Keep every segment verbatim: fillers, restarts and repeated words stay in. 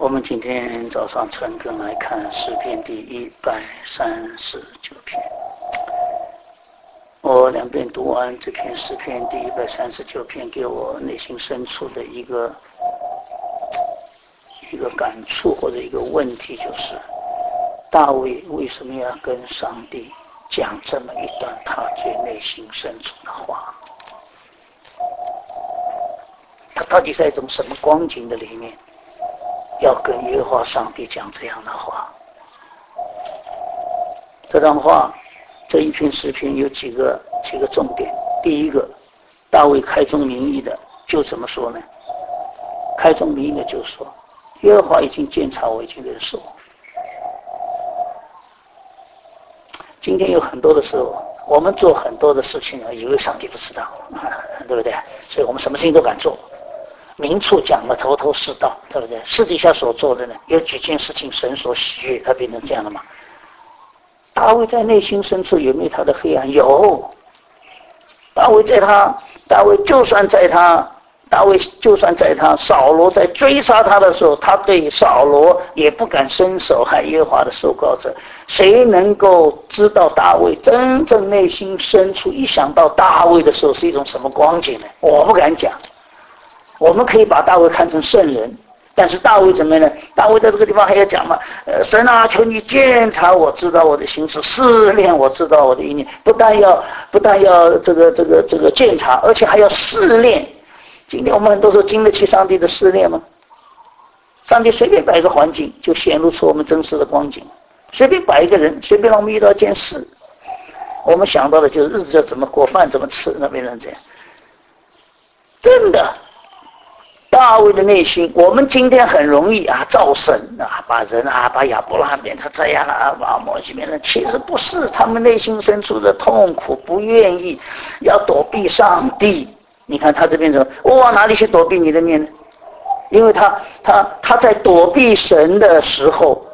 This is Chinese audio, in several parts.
我们今天早上晨更来看诗篇第一百三十九篇。我两遍读完这篇诗篇第一百三十九篇，给我内心深处的一个一个感触或者一个问题，就是大卫为什么要跟上帝讲这么一段他最内心深处的话？他到底在一种什么光景的里面要跟耶和华上帝讲这样的话？这段话，这一篇诗篇有几个几个重点。第一个，大卫开宗明义的就怎么说呢？开宗明义的就说，耶和华已经鉴察我，已经认识我。今天有很多的时候，我们做很多的事情啊，以为上帝不知道，对不对？所以我们什么事情都敢做。明处讲的头头是道，对不对？私底下所做的呢，有几件事情神所喜悦，他变成这样的嘛？大卫在内心深处有没有他的黑暗？有。大卫在他，大卫就算在他，大卫就算在他扫罗在追杀他的时候，他对扫罗也不敢伸手害耶和华的受膏者。谁能够知道大卫真正内心深处？一想到大卫的时候是一种什么光景呢？我不敢讲。我们可以把大卫看成圣人，但是大卫怎么样呢？大卫在这个地方还要讲嘛，呃，神啊，求你鉴察我，知道我的心思，试炼我，知道我的意念。不但要不但要这个这个这个鉴察，而且还要试炼。今天我们很多时候经得起上帝的试炼吗？上帝随便摆一个环境，就显露出我们真实的光景。随便摆一个人，随便让我们遇到一件事，我们想到的就是日子要怎么过，饭怎么吃，那边人这样。真的。大卫的内心，我们今天很容易啊造神啊，把人啊把亚伯拉罕变成这样了啊，把摩西变成，其实不是，他们内心深处的痛苦，不愿意，要躲避上帝。你看他这边说，我往哪里去躲避你的面呢？因为他他他在躲避神的时候，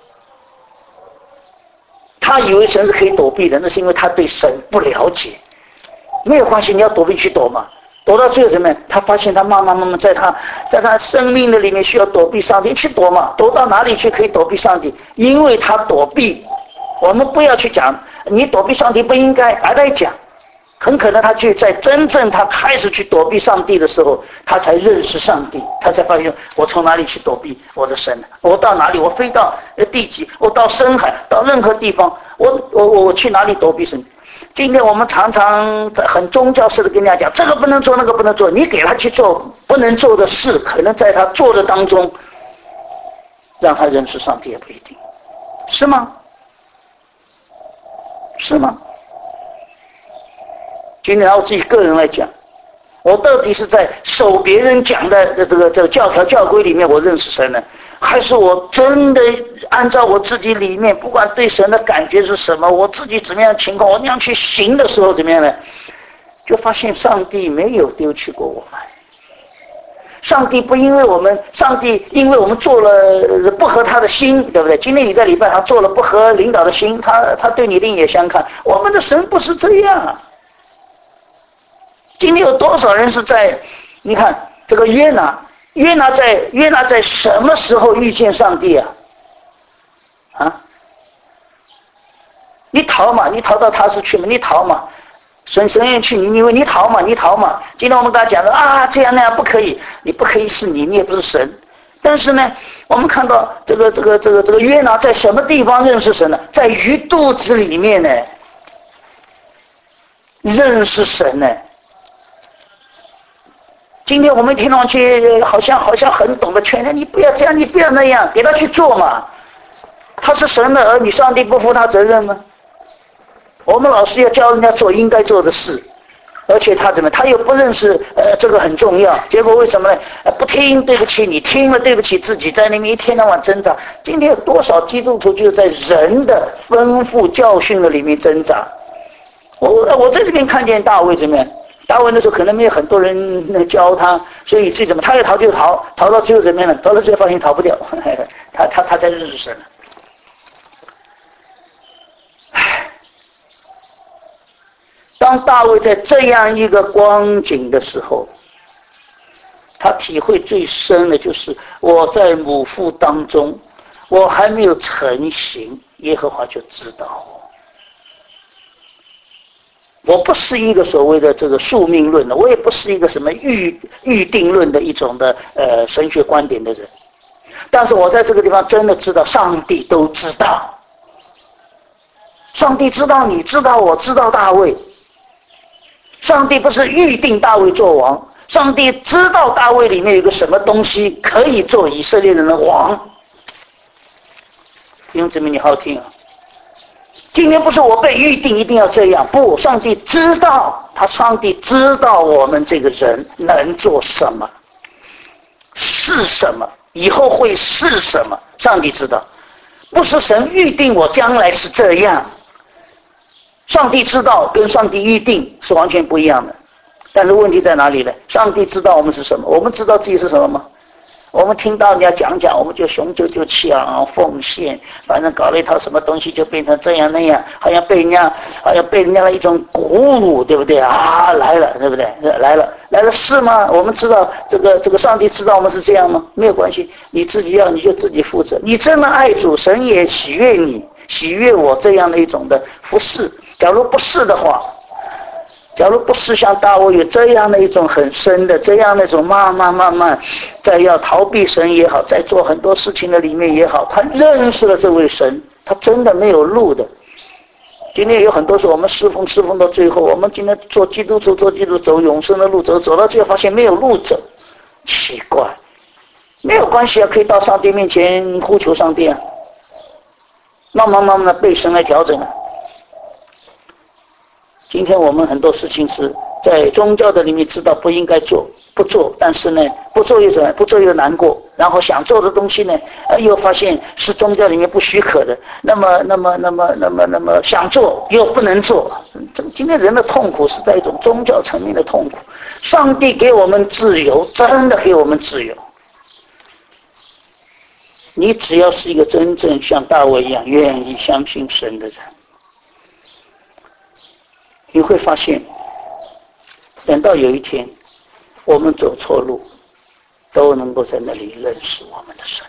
他以为神是可以躲避的，那是因为他对神不了解。没有关系，你要躲避去躲嘛。躲到最后什么？他发现他慢慢慢慢在他在他生命的里面需要躲避上帝，去躲嘛，躲到哪里去可以躲避上帝？因为他躲避，我们不要去讲你躲避上帝不应该，而来讲，很可能他就在真正他开始去躲避上帝的时候，他才认识上帝，他才发现我从哪里去躲避我的神？我到哪里？我飞到地极，我到深海，到任何地方，我我我去哪里躲避神？今天我们常常在很宗教式的跟人家讲，这个不能做，那个不能做，你给他去做不能做的事，可能在他做的当中让他认识上帝也不一定，是吗？是吗？今天拿我自己个人来讲，我到底是在守别人讲的这个这个教条教规里面我认识神呢，还是我真的按照我自己里面，不管对神的感觉是什么，我自己怎么样的情况，我那样去行的时候怎么样呢？就发现上帝没有丢弃过我们。上帝不因为我们，上帝因为我们做了不合他的心，对不对？今天你在礼拜堂做了不合领导的心，他他对你另眼相看。我们的神不是这样啊。今天有多少人是在，你看这个约拿。约拿在约拿在什么时候遇见上帝啊？啊？你逃嘛？你逃到他是去嘛？你逃嘛？神神愿去你，你以为你逃嘛？你逃嘛？今天我们跟他讲的啊，这样那样不可以，你不可以是你，你也不是神。但是呢，我们看到这个这个这个这个约拿在什么地方认识神呢？在鱼肚子里面呢，认识神呢。今天我们听上去好像好像很懂得劝他，你不要这样，你不要那样，给他去做嘛。他是神的儿女，上帝不负他责任吗？我们老师要教人家做应该做的事，而且他怎么，他又不认识，呃，这个很重要。结果为什么呢？呃，不听，对不起你，听了对不起自己，在那边一天到晚挣扎。今天有多少基督徒就是在人的吩咐教训的里面挣扎？我我在这边看见大卫怎么样？大卫那时候可能没有很多人教他，所以自己怎么他要逃就逃，逃到最后怎么样呢？逃到最后发现逃不掉，他他他才认识神。当大卫在这样一个光景的时候， 他体会最深的就是我在母腹当中，我还没有成形，耶和华就知道我。我不是一个所谓的这个宿命论的，我也不是一个什么预预定论的一种的呃神学观点的人，但是我在这个地方真的知道，上帝都知道，上帝知道你，知道我，知道大卫。上帝不是预定大卫做王，上帝知道大卫里面有个什么东西可以做以色列人的王。弟兄姊妹，你好好听啊！今天不是我被预定一定要这样，不，上帝知道，他上帝知道我们这个人能做什么，是什么，以后会是什么，上帝知道。不是神预定我将来是这样，上帝知道跟上帝预定是完全不一样的。但是问题在哪里呢？上帝知道我们是什么，我们知道自己是什么吗？我们听到人家讲讲，我们就雄赳赳气昂奉献，反正搞了一套什么东西就变成这样那样，好像被人家好像被人家的一种鼓舞，对不对啊？来了，对不对？来了，来了是吗？我们知道这个这个上帝知道我们是这样吗？没有关系，你自己要你就自己负责。你真的爱主，神也喜悦你，喜悦我这样的一种的服侍。假如不是的话，假如不是像大卫有这样的一种很深的这样的一种慢慢慢慢在要逃避神也好，在做很多事情的里面也好，他认识了这位神，他真的没有路的。今天有很多时候我们侍奉侍奉到最后，我们今天做基督徒做基督徒走永生的路走走到最后发现没有路走，奇怪，没有关系啊，可以到上帝面前呼求上帝啊，慢慢慢慢的被神来调整啊。今天我们很多事情是在宗教的里面知道不应该做，不做，但是呢，不做又什么？不做又难过，然后想做的东西呢，呃，又发现是宗教里面不许可的，那么，那么，那么，那么，那么想做又不能做。今天人的痛苦是在一种宗教层面的痛苦。上帝给我们自由，真的给我们自由。你只要是一个真正像大卫一样愿意相信神的人，你会发现，等到有一天我们走错路，都能够在那里认识我们的神，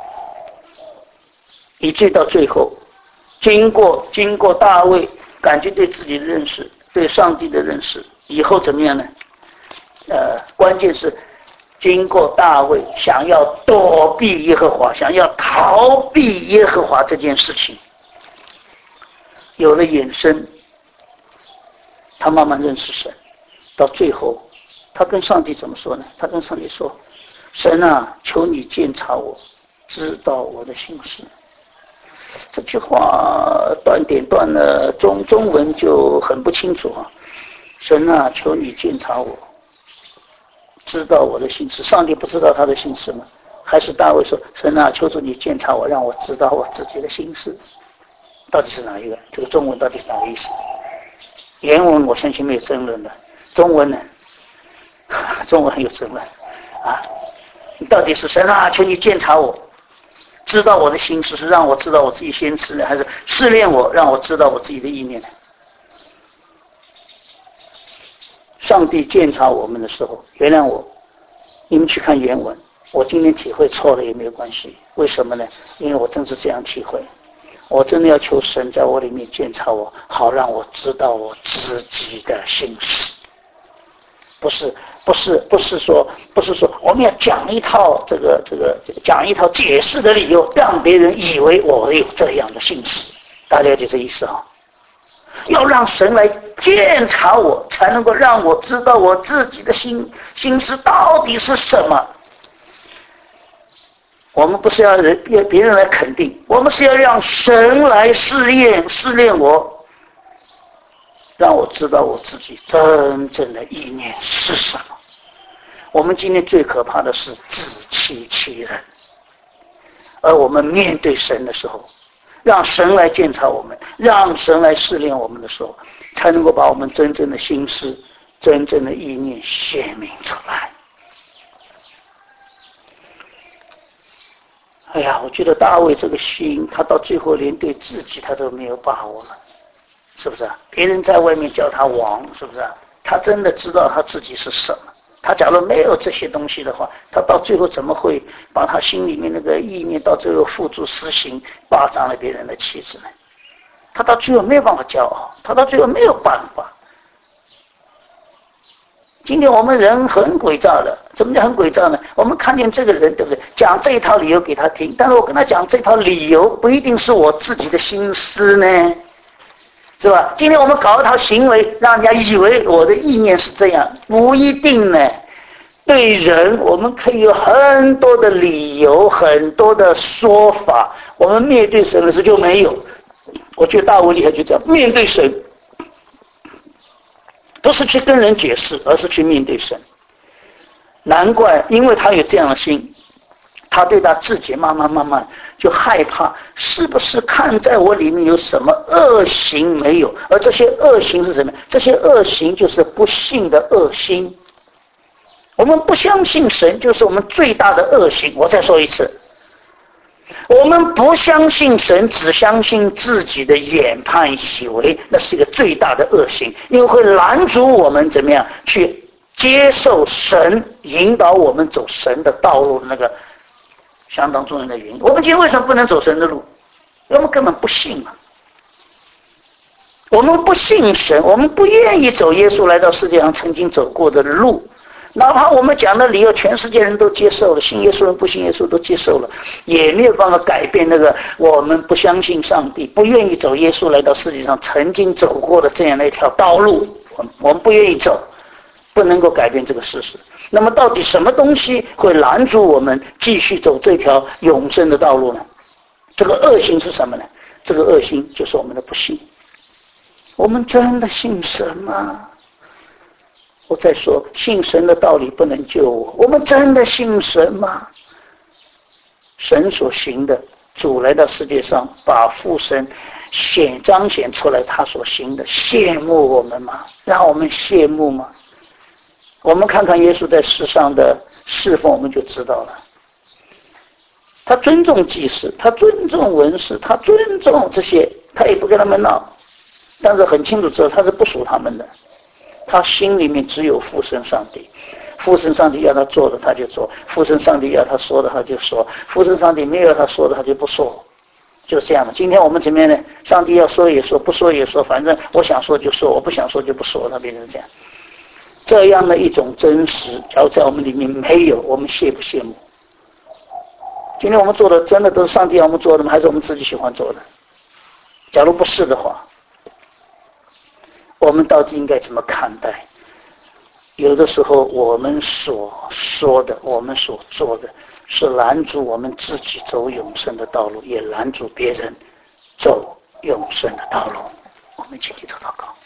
以至到最后，经过经过大卫感觉对自己的认识，对上帝的认识，以后怎么样呢？呃，关键是经过大卫想要躲避耶和华，想要逃避耶和华这件事情，有了眼生。他慢慢认识神，到最后他跟上帝怎么说呢？他跟上帝说，神啊，求你鉴察我，知道我的心事。这句话断点断了，中中文就很不清楚啊。神啊，求你鉴察我，知道我的心事。上帝不知道他的心事吗？还是大卫说，神啊，求主你鉴察我，让我知道我自己的心事。到底是哪一个？这个中文到底是哪个意思？原文我相信没有争论的，中文呢？中文很有争论啊！到底是神啊，求你鉴察我，知道我的心事，是让我知道我自己心事呢，还是试炼我，让我知道我自己的意念呢？上帝鉴察我们的时候，原谅我，你们去看原文。我今天体会错了也没有关系，为什么呢？因为我正是这样体会。我真的要求神在我里面鉴察我，好让我知道我自己的心事。不是，不是，不是说，不是说我们要讲一套这个这个讲一套解释的理由，让别人以为我有这样的心事。大家了解这意思啊？要让神来鉴察我，才能够让我知道我自己的心心事到底是什么。我们不是要人要别人来肯定，我们是要让神来试验试炼我，让我知道我自己真正的意念是什么。我们今天最可怕的是自欺欺人，而我们面对神的时候，让神来鉴察我们，让神来试炼我们的时候，才能够把我们真正的心思、真正的意念显明出来。哎呀，我觉得大卫这个心，他到最后连对自己他都没有把握了，是不是啊？别人在外面叫他王，是不是啊？他真的知道他自己是什么， 他假如没有这些东西的话，他到最后怎么会把他心里面那个意念到最后付诸实行，霸占了别人的妻子呢？他到最后没有办法骄傲，他到最后没有办法。今天我们人很诡诈的，什么叫很诡诈呢？我们看见这个人，对不对？讲这一套理由给他听，但是我跟他讲这套理由不一定是我自己的心思呢，是吧？今天我们搞一套行为，让人家以为我的意念是这样，不一定呢。对人，我们可以有很多的理由，很多的说法。我们面对神的时候就没有。我觉得大卫厉害就这样，面对神。不是去跟人解释，而是去面对神。难怪，因为他有这样的心，他对他自己慢慢慢慢就害怕，是不是看在我里面有什么恶行没有？而这些恶行是什么？这些恶行就是不信的恶心。我们不相信神，就是我们最大的恶行。我再说一次，我们不相信神，只相信自己的研判以为，那是一个最大的恶行，因为会拦阻我们怎么样去接受神引导我们走神的道路的那个相当重要的原因。我们今天为什么不能走神的路？因为我们根本不信嘛。我们不信神，我们不愿意走耶稣来到世界上曾经走过的路。哪怕我们讲的理由全世界人都接受了，信耶稣人不信耶稣都接受了，也没有办法改变那个我们不相信上帝，不愿意走耶稣来到世界上曾经走过的这样的一条道路，我们不愿意走，不能够改变这个事实。那么到底什么东西会拦阻我们继续走这条永生的道路呢？这个恶行是什么呢？这个恶行就是我们的不信。我们真的信神吗？我再说，信神的道理不能救我。我们真的信神吗？神所行的，主来到世界上，把父神显彰显出来，他所行的，羡慕我们吗？让我们羡慕吗？我们看看耶稣在世上的侍奉，我们就知道了。他尊重祭司，他尊重文士，他尊重这些，他也不跟他们闹，但是很清楚知道他是不属他们的。他心里面只有父神上帝，父神上帝要他做的他就做，父神上帝要他说的他就说，父神上帝没有他说的他就不说，就是这样的。今天我们怎么样呢？上帝要说也说，不说也说，反正我想说就说，我不想说就不说，他变成这样。这样的一种真实，假如在我们里面没有，我们羡不羡慕？今天我们做的真的都是上帝要我们做的吗？还是我们自己喜欢做的？假如不是的话，我们到底应该怎么看待？有的时候我们所说的，我们所做的，是拦阻我们自己走永生的道路，也拦阻别人走永生的道路。我们一起低头祷告。